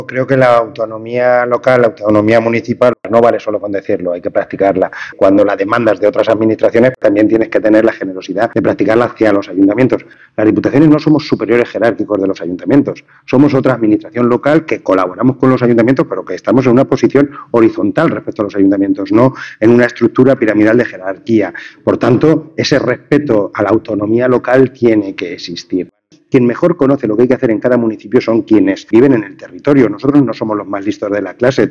Creo que la autonomía local, la autonomía municipal, no vale solo con decirlo, hay que practicarla. Cuando la demandas de otras administraciones, también tienes que tener la generosidad de practicarla hacia los ayuntamientos. Las diputaciones no somos superiores jerárquicos de los ayuntamientos, somos otra administración local que colaboramos con los ayuntamientos, pero que estamos en una posición horizontal respecto a los ayuntamientos, no en una estructura piramidal de jerarquía. Por tanto, ese respeto a la autonomía local tiene que existir. Quien mejor conoce lo que hay que hacer en cada municipio son quienes viven en el territorio. Nosotros no somos los más listos de la clase.